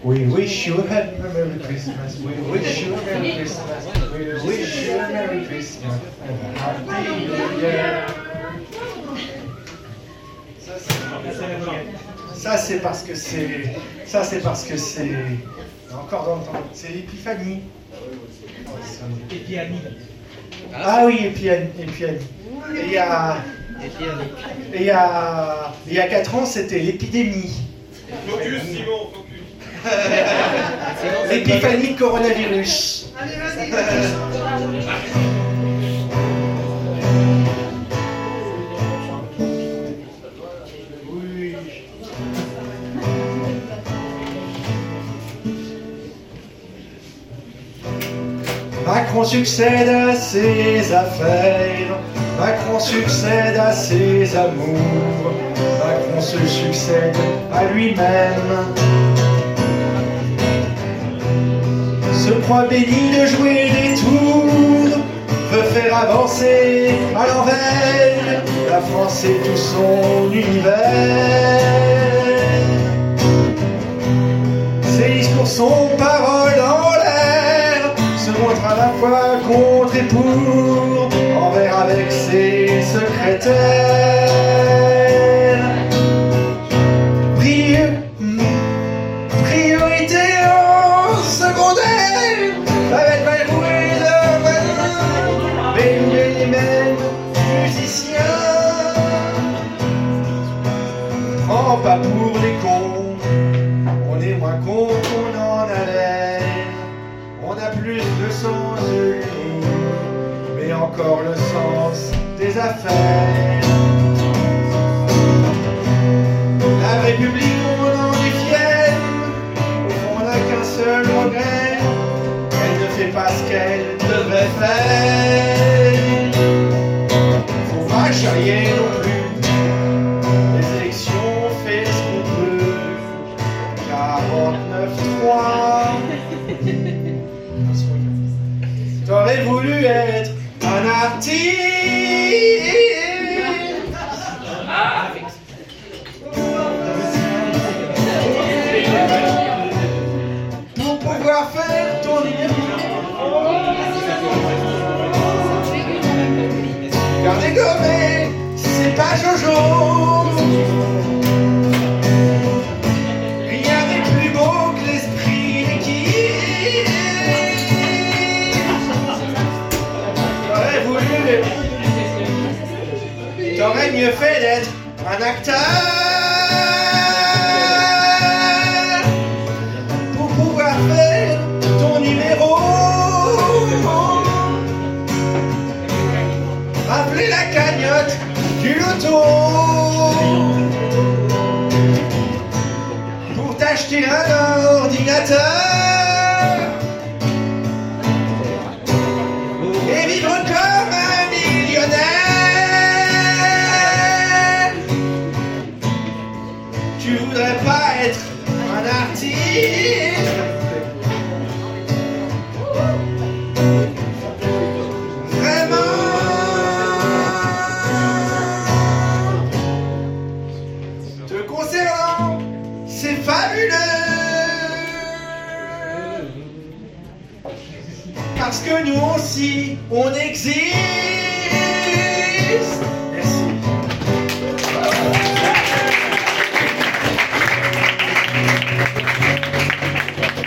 We wish you a Merry Christmas. We wish you a Merry Christmas. We wish you a Merry Christmas and a Happy New Year. Ça c'est parce que c'est. Ça c'est parce que c'est. Encore dans le temps. C'est l'épiphanie. Épiphanie. Ah oui, Épiphanie. Et il y a 4 ans, c'était l'épidémie. Focus, Simon, focus. L'épiphanie coronavirus. Allez, vas-y. Oui. Macron succède à ses affaires, Macron succède à ses amours, Macron se succède à lui-même. Se croit béni de jouer des tours, veut faire avancer à l'envers la France et tout son univers. Ses discours sont paroles en l'air, se montre à la fois contre et pour, envers avec ses secrétaires. Priorité en secondaire, avec Bayrou et le Bayrou et les mêmes musiciens. Prends pas pour les cons, on est moins cons qu'on en a l'air. On a plus de sens de l'humour, mais encore le sens des affaires. La République, on en est fier, au fond on n'a qu'un seul regret, elle ne fait pas ce qu'elle devrait faire. Faut pas charrier non plus, les élections on fait ce qu'on peut, 49-3. T'aurais voulu être un artiste pour pouvoir faire ton numéro. Car dégommer, c'est pas Jojo. Rien n'est plus beau que l'esprit d'équipe. T'aurais mieux fait d'être un acteur pour pouvoir faire ton numéro. Rappeler la cagnotte du loto pour t'acheter un ordinateur et vivre comme un millionnaire. Tu voudrais pas être un artiste vraiment. Te concernant, c'est fabuleux, parce que nous aussi on existe.